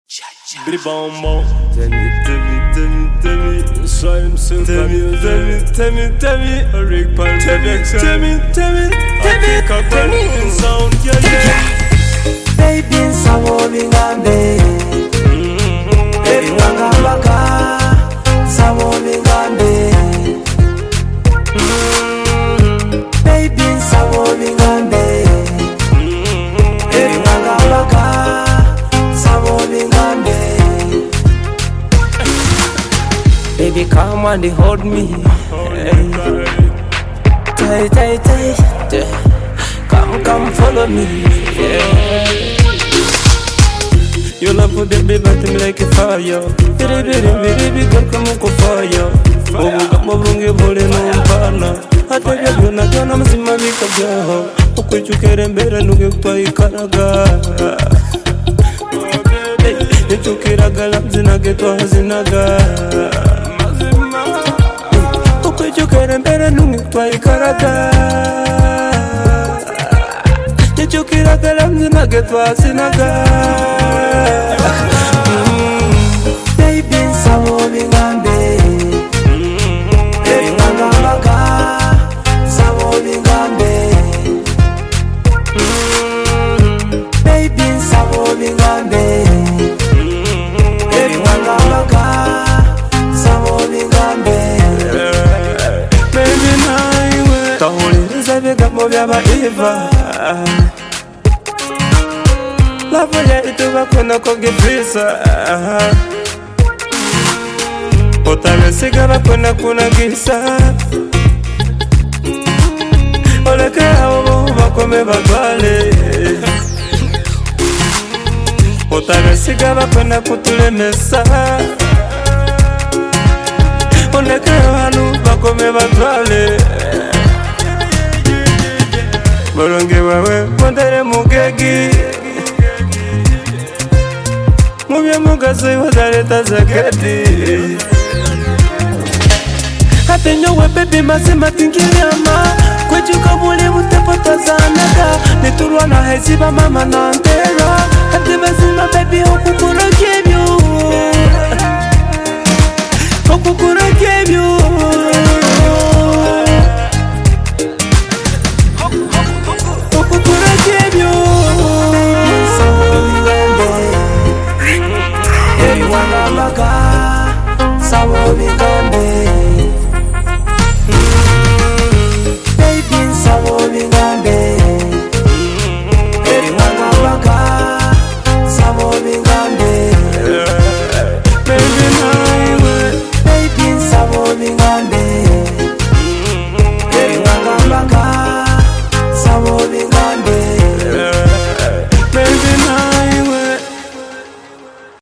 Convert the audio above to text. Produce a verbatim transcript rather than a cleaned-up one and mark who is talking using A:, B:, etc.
A: Bidi bom bom. Tell me, tell me, tell me, tell me. Slime silk. Tell me, tell me, tell me, tell me. A rig pan. Tell me, tell me, tell me, tell me. Tell me, sound, yeah, yeah.
B: Baby, sawobi ngambe. Baby, ngambaka. Sawobi ngambe. Baby, sawobi ngambe. Baby, ngambaka. Sawobi ngambe. Baby, come and hold me. Tight, tight, tight. Come, come, follow me. Yeah. Your love for baby, but me like a fire. Baby, baby, baby, girl, come on, go fire. Oh, come on, bring your body, no partner. I tell you, you're not gonna miss my makeup, girl. Oh, could you get in bed and look at my caraga? You took it a galam, zinaget was in a ga. Oh, could you get in bed and look at my caraga? You took it a galam, zinaget was in a ga. Baby, sawobi ngambe. Baby, ngambaka. Sawobi ngambe. Baby, sawobi ngambe. Baby, ngambaka. Sawobi ngambe. Baby, naiwe. Tahuliriza bigambo byaba Eva. Love ya ituba kuna kogifisa. Otamesiga bakuna kuna gisa. Oleke abo bakome bagwale. Otamesiga bakuna kutulemesa. Oleke abo bakome bagwale. Bolonge wawe mondere mugegi. Mubya mugaze wadaleta zakati. Ate nyowe baby mazima tingiriama. Kwejuka muli mutepota zanaka. Niturwa na heziba mama na ntera. Ate mazima baby hoku